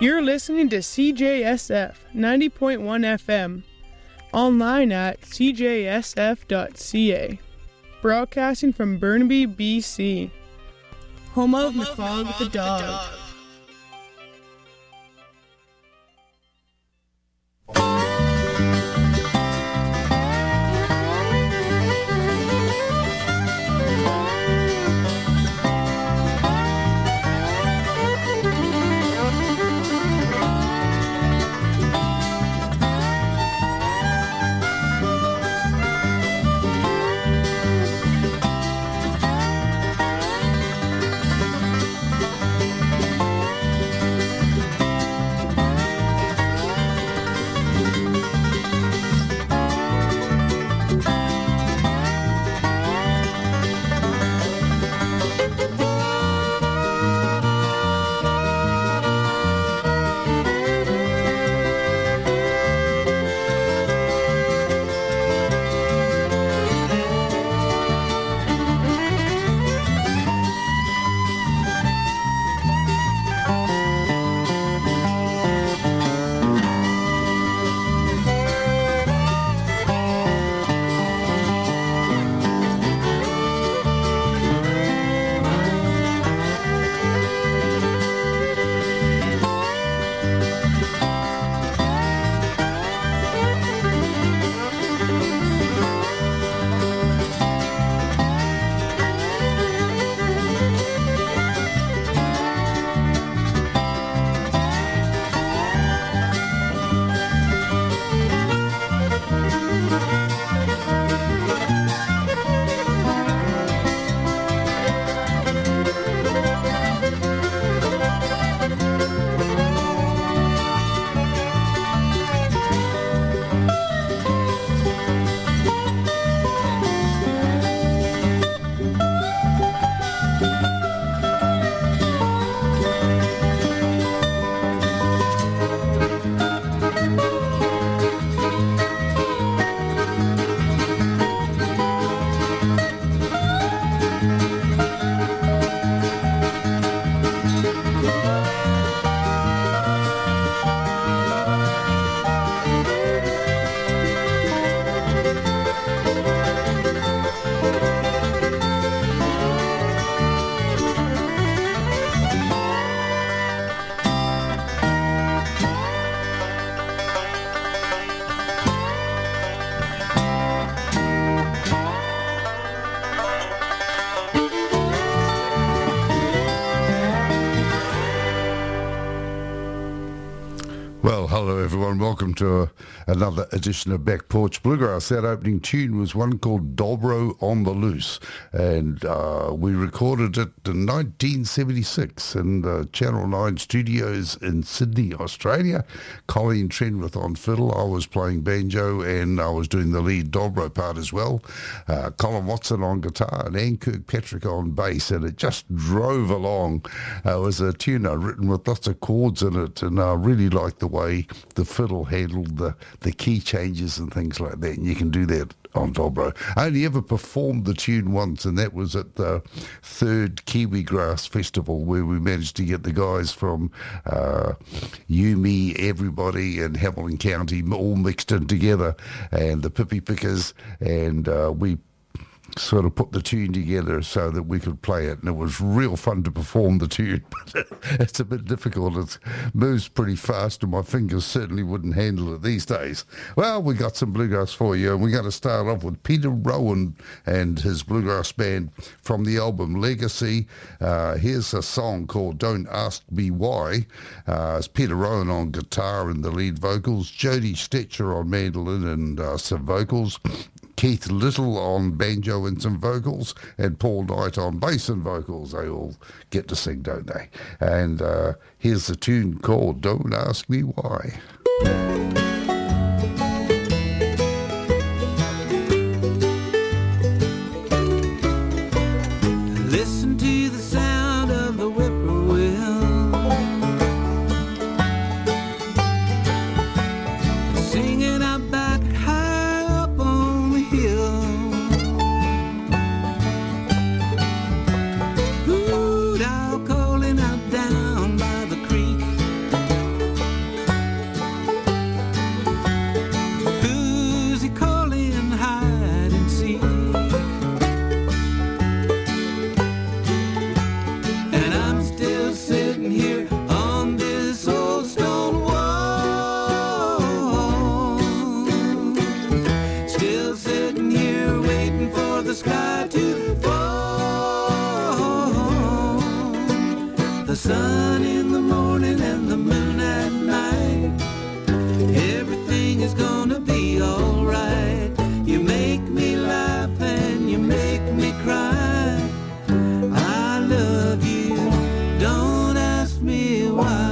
You're listening to CJSF 90.1 FM, online at cjsf.ca, broadcasting from Burnaby, BC, home of McFog the Dog. Hello everyone, welcome to another edition of Back Porch Bluegrass. That opening tune was one called Dobro on the Loose, and we recorded it in 1976 in the Channel 9 studios in Sydney, Australia. Colleen Trenwith on fiddle, I was playing banjo, and I was doing the lead dobro part as well. Colin Watson on guitar and Ann Kirkpatrick on bass, and it just drove along. It was a tune I'd written with lots of chords in it, and I really liked the way the fiddle handled the key changes and things like that, and you can do that on dobro. I only ever performed the tune once, and that was at the third Kiwi Grass Festival, where we managed to get the guys from Yumi, everybody, and Hamilton County all mixed in together, and the Pippi Pickers, and we sort of put the tune together so that we could play it, and it was real fun to perform the tune, but it's a bit difficult. It moves pretty fast, and my fingers certainly wouldn't handle it these days. Well, we got some bluegrass for you, and we're going to start off with Peter Rowan and his bluegrass band from the album Legacy. Here's a song called Don't Ask Me Why. It's Peter Rowan on guitar and the lead vocals, Jody Stetcher on mandolin and some vocals, Keith Little on banjo and some vocals, and Paul Knight on bass and vocals. They all get to sing, don't they? And here's the tune called Don't Ask Me Why. Listen to the sound of the whippoorwill, singing out back high up on the hill. Hoot owl calling out down by the creek, sun in the morning and the moon at night. Everything is gonna be alright. You make me laugh and you make me cry. I love you, don't ask me why.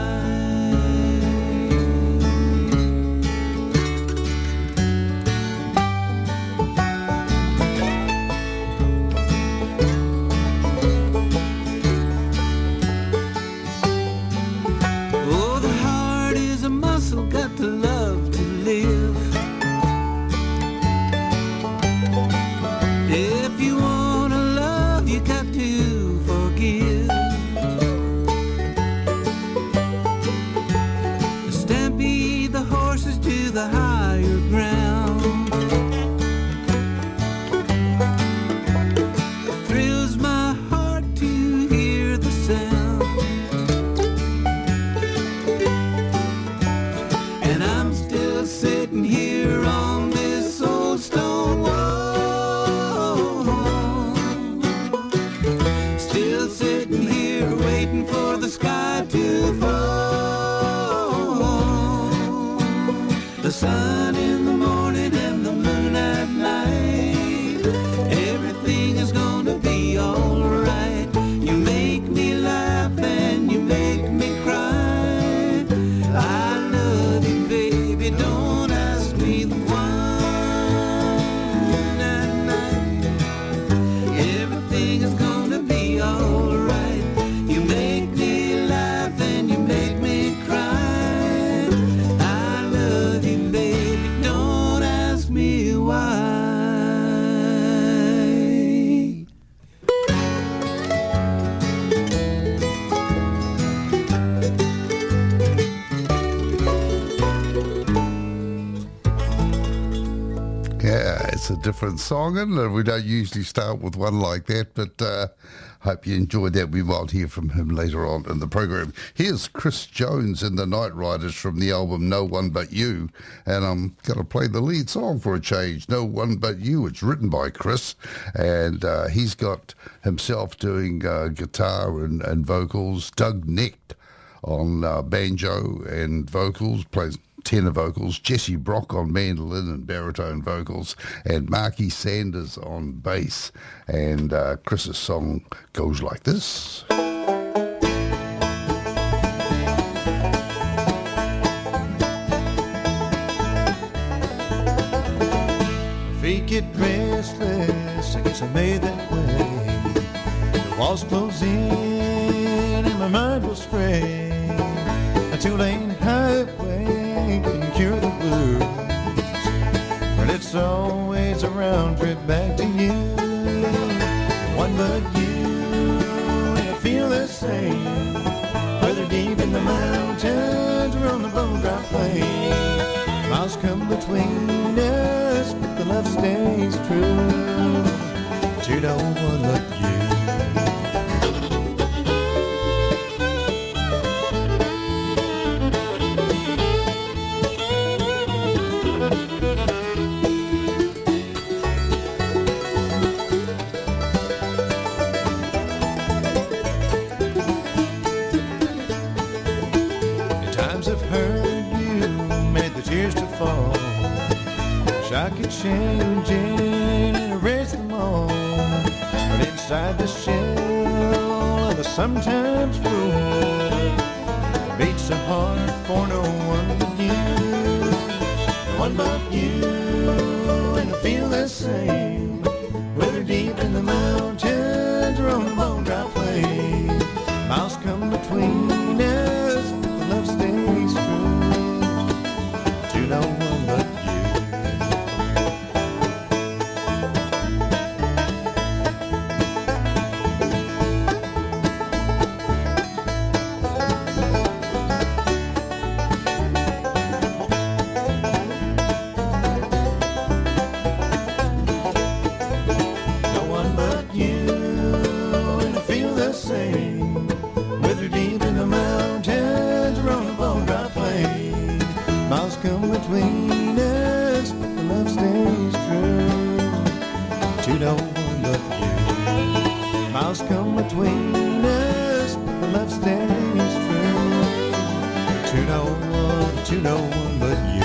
Got to love to live. If you wanna love, you got to forgive. Stampede the horses to the higher ground. Thrills my heart to hear the sound. Sitting here on this old stone wall, still sitting here waiting for the sky to fall. The sun in the morning and the moon at night. Everything is gonna be alright. You make me laugh and you make me cry. I love you, baby, don't ask me why. At night, everything is gonna be alright. You make me laugh and you make me cry. I love you, baby, don't ask me why. Yeah, it's a different song, and we don't usually start with one like that, but hope you enjoyed that. We might hear from him later on in the program. Here's Chris Jones and the Night Riders from the album No One But You, and I'm going to play the lead song for a change, No One But You. It's written by Chris, and he's got himself doing guitar and vocals, Doug Necht on banjo and vocals, plays tenor vocals, Jesse Brock on mandolin and baritone vocals, and Marky Sanders on bass. And Chris's song goes like this. Feet get restless, I guess I made that way. The walls close in and my mind will stray. A two-lane highway can cure the blues, but it's always a round trip back to you. One but you, and I feel the same, whether deep in the mountains or on the Bone Dry Plain. Miles come between us, but the love stays true to no one but you. I could change it and erase them all, but inside the shell of a sometimes fool beats a heart for no one but you. No one but you, and I feel the same, whether deep in the mountains or on the Bone Dry Plain. Miles come between us, but the love stays true to no one but you. Between us, but the love stays true to no one but you. Miles come between us, but the love stays true. to no one but you.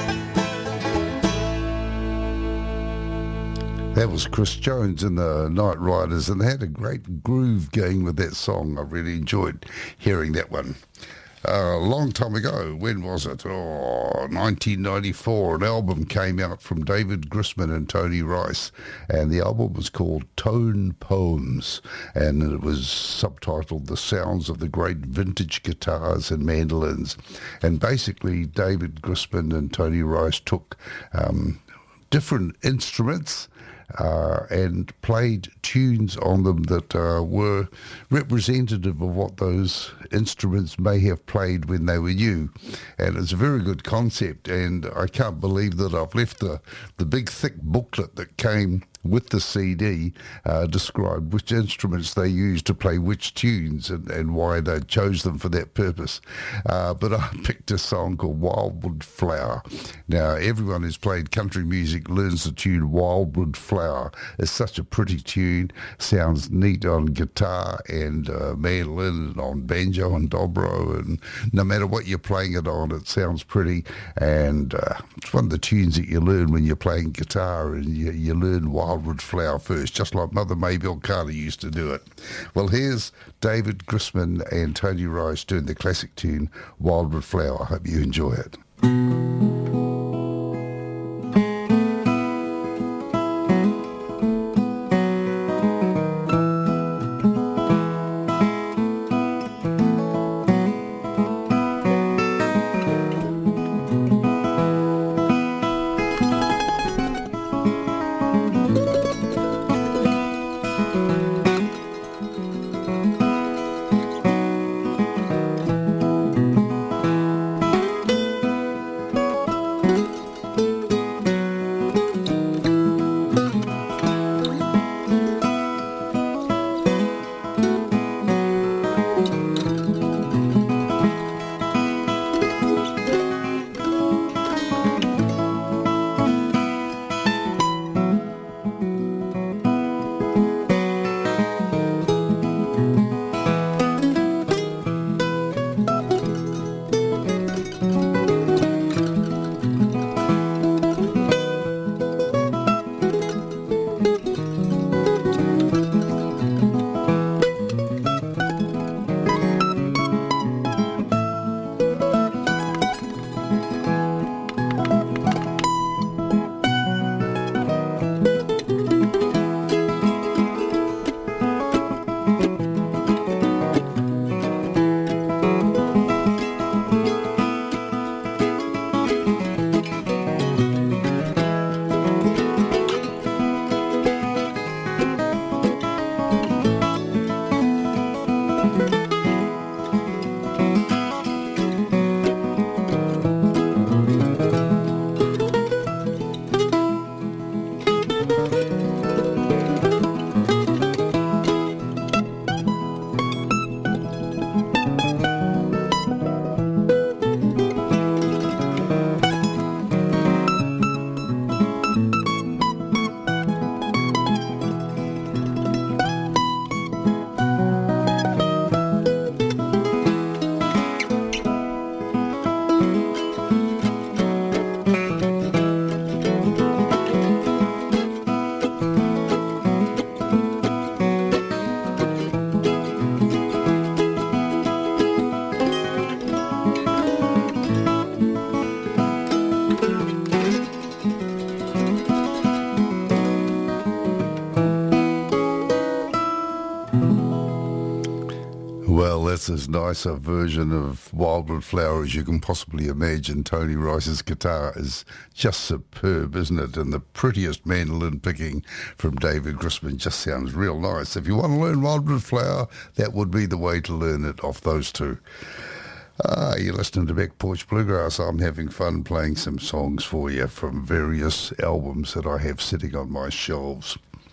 That was Chris Jones and the Night Riders, and they had a great groove going with that song. I really enjoyed hearing that one. A long time ago, when was it? 1994, an album came out from David Grisman and Tony Rice, and the album was called Tone Poems, and it was subtitled The Sounds of the Great Vintage Guitars and Mandolins. And basically, David Grisman and Tony Rice took different instruments and played tunes on them that were representative of what those instruments may have played when they were new. And it's a very good concept, and I can't believe that I've left the big thick booklet that came with the CD described which instruments they used to play which tunes and why they chose them for that purpose. But I picked a song called Wildwood Flower. Now, everyone who's played country music learns the tune Wildwood Flower. It's such a pretty tune, sounds neat on guitar and mandolin and on banjo and dobro, and no matter what you're playing it on, it sounds pretty. And it's one of the tunes that you learn when you're playing guitar, and you learn Wildwood Flower first, just like Mother Maybelle Carter used to do it. Well, here's David Grisman and Tony Rice doing the classic tune Wildwood Flower. I hope you enjoy it. Well, that's as nice a version of Wildwood Flower as you can possibly imagine. Tony Rice's guitar is just superb, isn't it? And the prettiest mandolin picking from David Grisman just sounds real nice. If you want to learn Wildwood Flower, that would be the way to learn it off those two. You're listening to Back Porch Bluegrass. I'm having fun playing some songs for you from various albums that I have sitting on my shelves.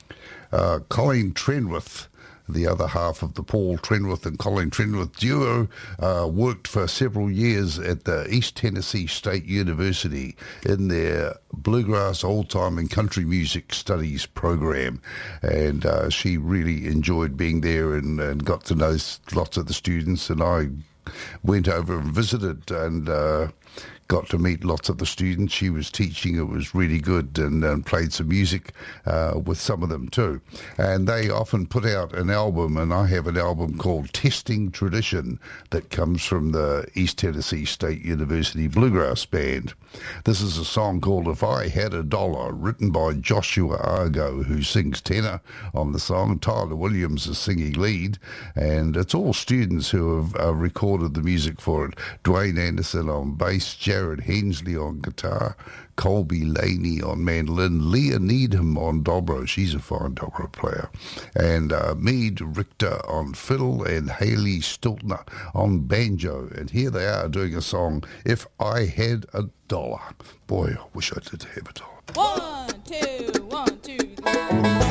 Colleen Trenwith, the other half of the Paul Trenwith and Colleen Trenwith duo, worked for several years at the East Tennessee State University in their Bluegrass, Old Time and Country Music Studies program. And she really enjoyed being there and got to know lots of the students, and I went over and visited and got to meet lots of the students she was teaching. It was really good, and played some music with some of them too. And they often put out an album, and I have an album called Testing Tradition that comes from the East Tennessee State University Bluegrass Band. This is a song called If I Had a Dollar, written by Joshua Argo, who sings tenor on the song. Tyler Williams is singing lead, and it's all students who have recorded the music for it. Dwayne Anderson on bass, Jared Hensley on guitar, Colby Laney on mandolin, Leah Needham on dobro, she's a fine dobro player, and Meade Richter on fiddle, and Haley Stiltner on banjo. And here they are doing a song, If I Had a Dollar. Boy, I wish I did have a dollar. 1, 2, 1, 2, 3.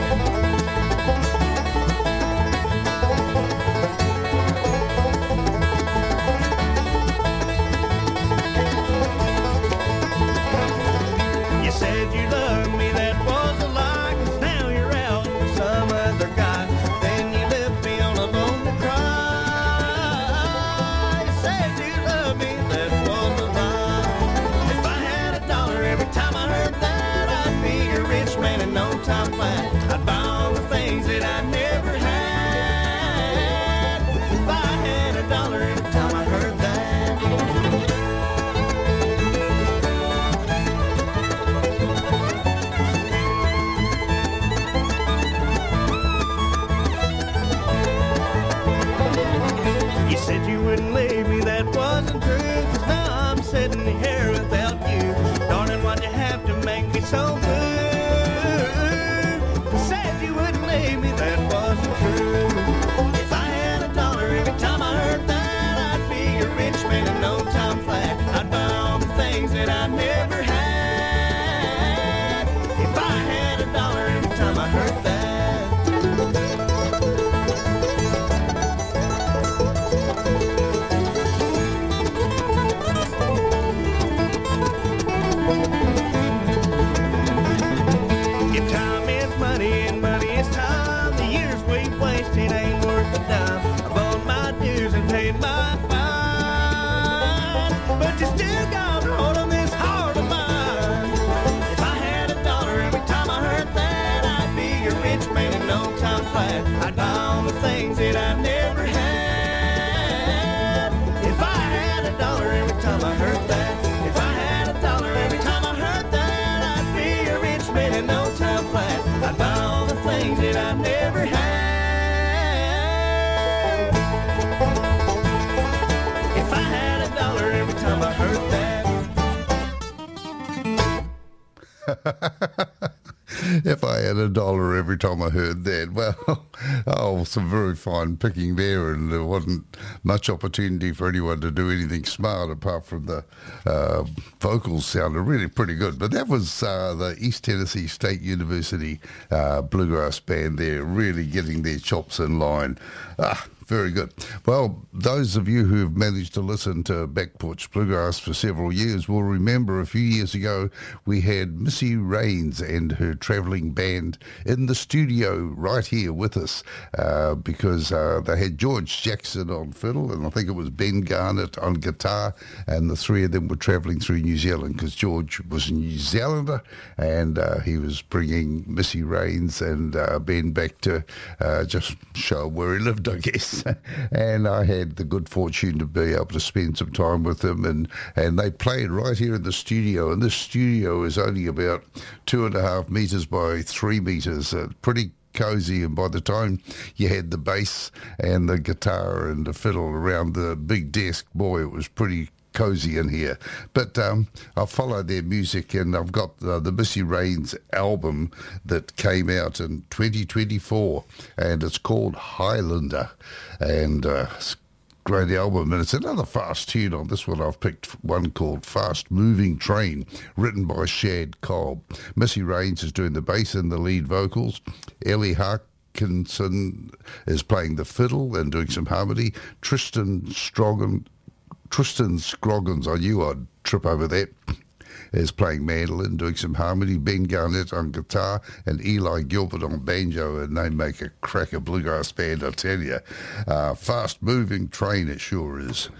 If I had a dollar every time I heard that. Well, some very fine picking there, and there wasn't much opportunity for anyone to do anything smart apart from the vocals sounded really pretty good. But that was the East Tennessee State University Bluegrass Band there, really getting their chops in line. Very good. Well, those of you who have managed to listen to Back Porch Bluegrass for several years will remember a few years ago we had Missy Raines and her travelling band in the studio right here with us because they had George Jackson on fiddle, and I think it was Ben Garnett on guitar, and the three of them were travelling through New Zealand because George was a New Zealander, and he was bringing Missy Raines and Ben back to just show where he lived, I guess. And I had the good fortune to be able to spend some time with them, and they played right here in the studio, and this studio is only about 2.5 metres by 3 metres, pretty cozy, and by the time you had the bass and the guitar and the fiddle around the big desk, boy, it was pretty cozy in here. But I followed their music, and I've got the Missy Raines album that came out in 2024, and it's called Highlander, and it's a great album, and it's another fast tune. On this one I've picked one called Fast Moving Train, written by Shad Cobb. Missy Raines is doing the bass and the lead vocals. Ellie Harkinson is playing the fiddle and doing some harmony. Tristan Scroggins, I knew I'd trip over that. is playing mandolin, doing some harmony, Ben Garnett on guitar, and Eli Gilbert on banjo, and they make a cracker bluegrass band, I tell you. Fast-moving train it sure is.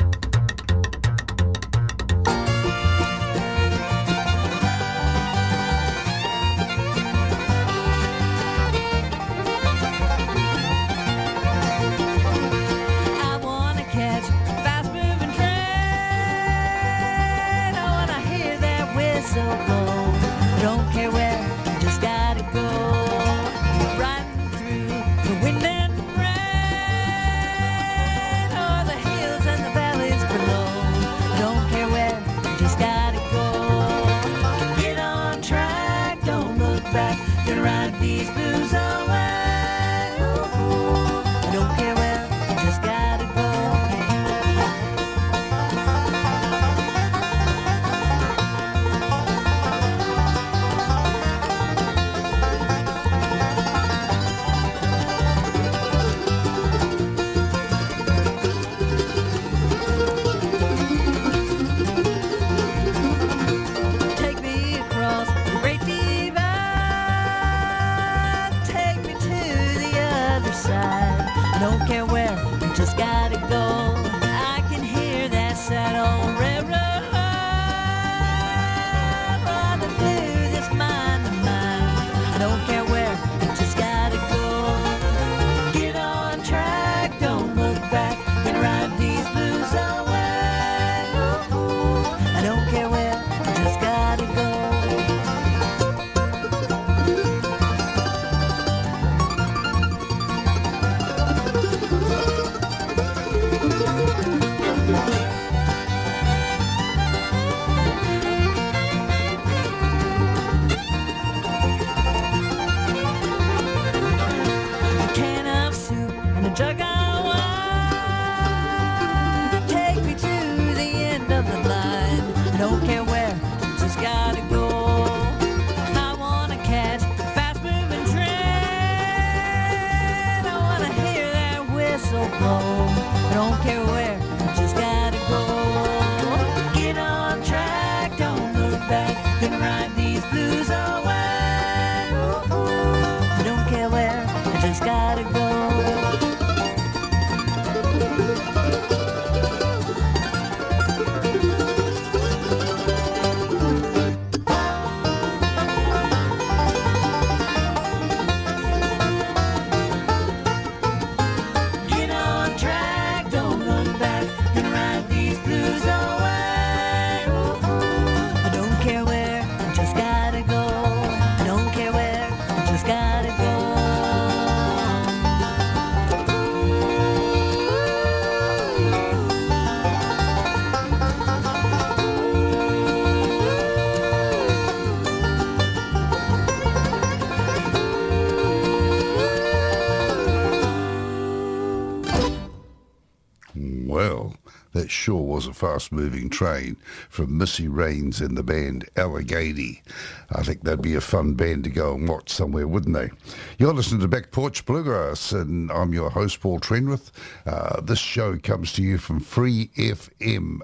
That sure was a fast-moving train from Missy Raines and the band Allegheny. I think that'd be a fun band to go and watch somewhere, wouldn't they? You're listening to Back Porch Bluegrass, and I'm your host, Paul Trenwith. This show comes to you from Free FM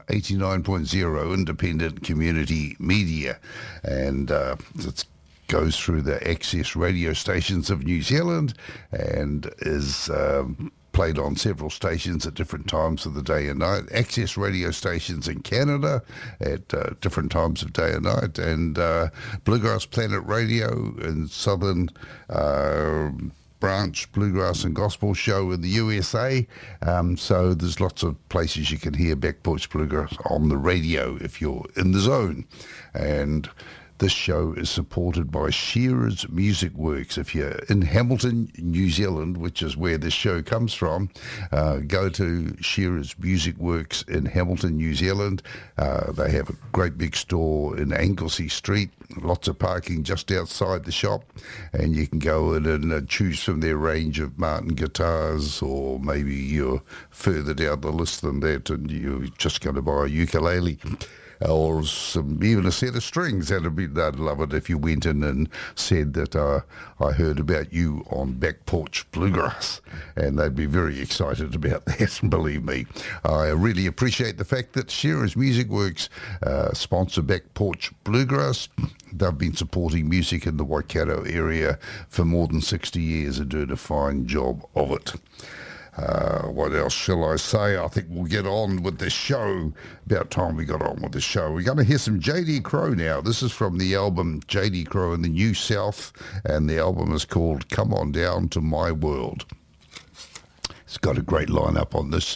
89.0 Independent Community Media, and it's goes through the access radio stations of New Zealand and is played on several stations at different times of the day and night, access radio stations in Canada at different times of day and night, and Bluegrass Planet Radio in Southern branch Bluegrass and Gospel show in the USA. So there's lots of places you can hear Back Porch Bluegrass on the radio if you're in the zone. And this show is supported by Shearer's Music Works. If you're in Hamilton, New Zealand, which is where this show comes from, go to Shearer's Music Works in Hamilton, New Zealand. They have a great big store in Anglesey Street, lots of parking just outside the shop, and you can go in and choose from their range of Martin guitars, or maybe you're further down the list than that and you're just going to buy a ukulele. or even a set of strings. They'd love it if you went in and said that I heard about you on Back Porch Bluegrass, and they'd be very excited about that, believe me. I really appreciate the fact that Shearer's Music Works sponsor Back Porch Bluegrass. They've been supporting music in the Waikato area for more than 60 years and doing a fine job of it. What else shall I say? I think we'll get on with the show. About time we got on with the show. We're going to hear some J.D. Crowe now. This is from the album J.D. Crowe in the New South, and the album is called Come On Down to My World. It's got a great lineup on this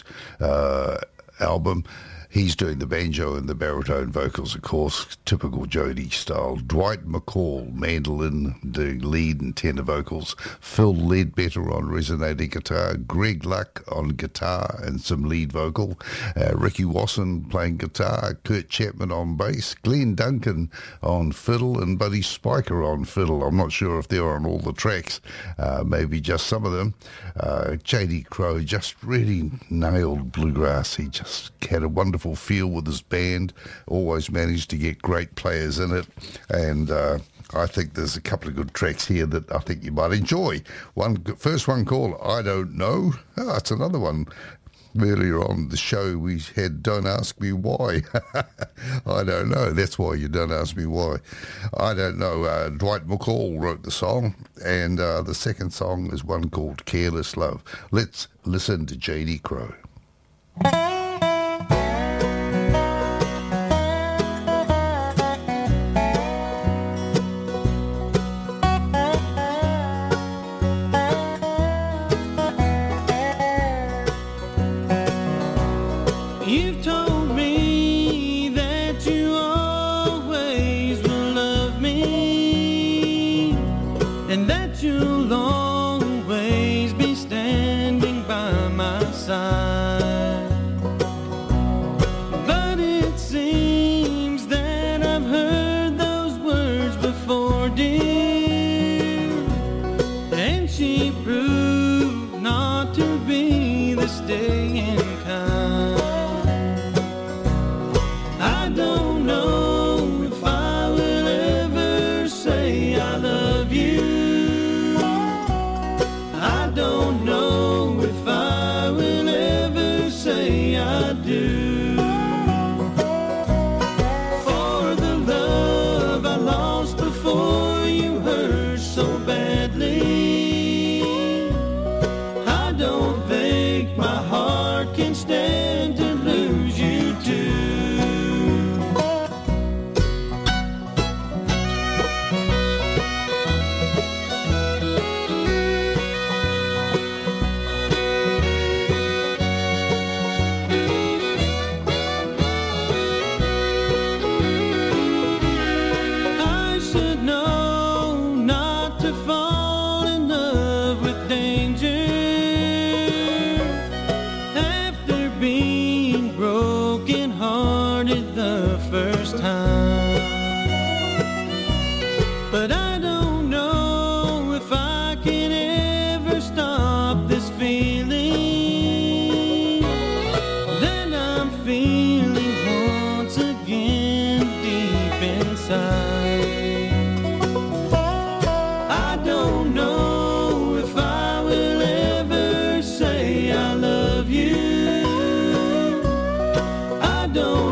album. He's doing the banjo and the baritone vocals, of course, typical Jody style. Dwight McCall, mandolin, doing lead and tenor vocals. Phil Ledbetter on resonating guitar. Greg Luck on guitar and some lead vocal. Ricky Wasson playing guitar. Kurt Chapman on bass. Glenn Duncan on fiddle and Buddy Spiker on fiddle. I'm not sure if they're on all the tracks, maybe just some of them. J.D. Crowe just really nailed bluegrass. He just had a wonderful feel with his band, always managed to get great players in it, and I think there's a couple of good tracks here that I think you might enjoy. First one called I Don't Know. Oh, it's another one. Earlier on the show we had Don't Ask Me Why. I don't know. That's why you don't ask me why. I don't know. Dwight McCall wrote the song, and the second song is one called Careless Love. Let's listen to J.D. Crowe. I don't